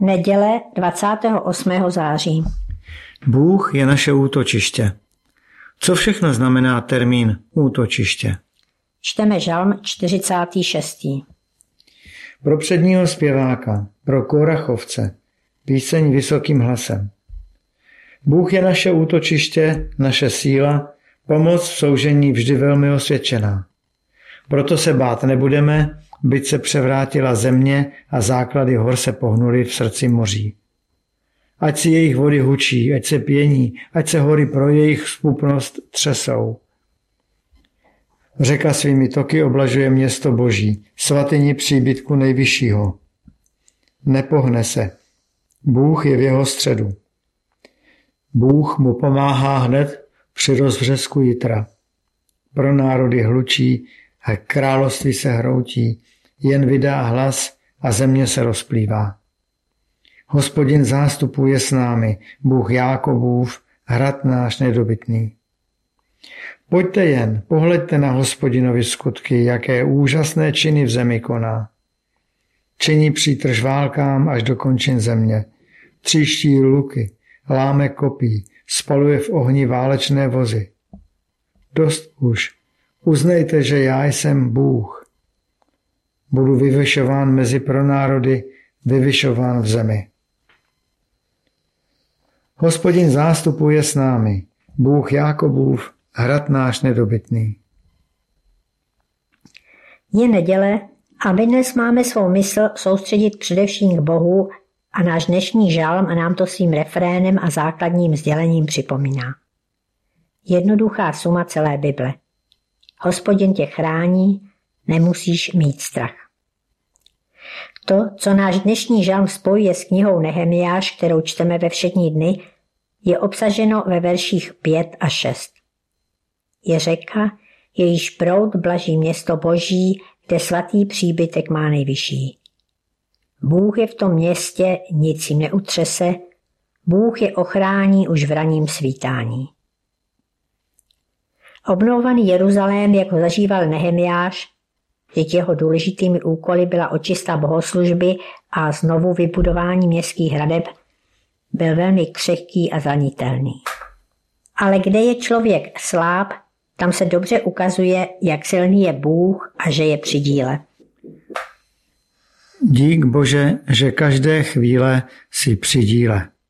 Neděle 28. září. Bůh je naše útočiště. Co všechno znamená termín útočiště? Čteme žalm 46. Pro předního zpěváka, pro Korachovce, píseň vysokým hlasem. Bůh je naše útočiště, naše síla, pomoc v soužení vždy velmi osvědčená. Proto se bát nebudeme, byť se převrátila země a základy hor se pohnuly v srdci moří. Ať si jejich vody hučí, ať se pění, ať se hory pro jejich vzpupnost třesou. Řeka svými toky oblažuje město Boží, svatyni příbytku nejvyššího. Nepohne se. Bůh je v jeho středu. Bůh mu pomáhá hned při rozvřesku jitra. Pro národy hlučí a království se hroutí, jen vydá hlas a země se rozplývá. Hospodin zástupů je s námi, Bůh Jákobův, hrad náš nedobytný. Pojďte jen, pohleďte na Hospodinovi skutky, jaké úžasné činy v zemi koná. Činí přítrž válkám až do končin země. Tříští luky, láme kopí, spaluje v ohni válečné vozy. Dost už, uznejte, že já jsem Bůh. Budu vyvyšován mezi pronárody, vyvyšován v zemi. Hospodin zástupů je s námi, Bůh Jákobův, hrad náš nedobytný. Je neděle a my dnes máme svou mysl soustředit především k Bohu a náš dnešní žalm nám to svým refrénem a základním sdělením připomíná. Jednoduchá suma celé Bible. Hospodin tě chrání, nemusíš mít strach. To, co náš dnešní žalm spojuje s knihou Nehemiáš, kterou čteme ve všední dny, je obsaženo ve verších 5 a 6. Je řeka, jejíž proud blaží město Boží, kde svatý příbytek má nejvyšší. Bůh je v tom městě, nic jim neutřese, Bůh je ochrání už v ranním svítání. Obnovovaný Jeruzalém, jak ho zažíval Nehemiáš, vždyť jeho důležitými úkoly byla očista bohoslužby a znovu vybudování městských hradeb, byl velmi křehký a zranitelný. Ale kde je člověk sláb, tam se dobře ukazuje, jak silný je Bůh a že je při díle. Dík Bože, že každé chvíle si při díle.